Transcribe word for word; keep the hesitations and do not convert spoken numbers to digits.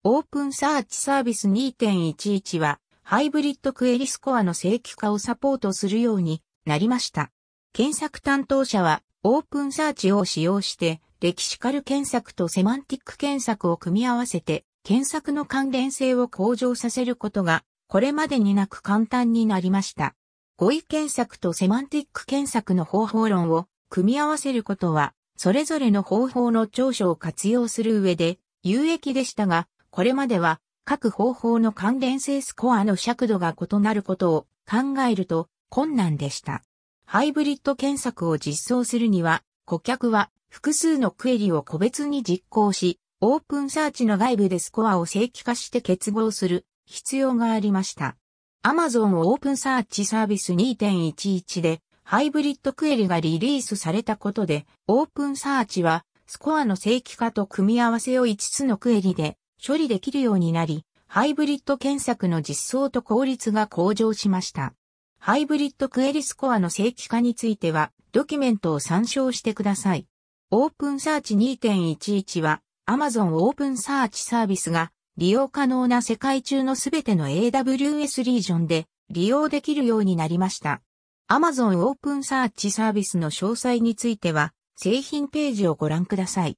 オープンサーチサービス にてんいちいち は、ハイブリッドクエリスコアの正規化をサポートするようになりました。検索担当者は、オープンサーチを使用して、レキシカル検索とセマンティック検索を組み合わせて、検索の関連性を向上させることが、これまでになく簡単になりました。語彙検索とセマンティック検索の方法論を組み合わせることは、それぞれの方法の長所を活用する上で有益でしたが、これまでは各方法の関連性スコアの尺度が異なることを考えると困難でした。ハイブリッド検索を実装するには、顧客は複数のクエリを個別に実行し、オープンサーチの外部でスコアを正規化して結合する必要がありました。Amazon オープンサーチサービス にてんいちいち でハイブリッドクエリがリリースされたことで、オープンサーチはスコアの正規化と組み合わせをいつつのクエリで処理できるようになり、ハイブリッド検索の実装と効率が向上しました。ハイブリッドクエリスコアの正規化については、ドキュメントを参照してください。オープンサーチ にてんいちいち は、Amazon オープンサーチサービスが利用可能な世界中のすべての エーダブリューエス リージョンで利用できるようになりました。Amazon オープンサーチサービスの詳細については、製品ページをご覧ください。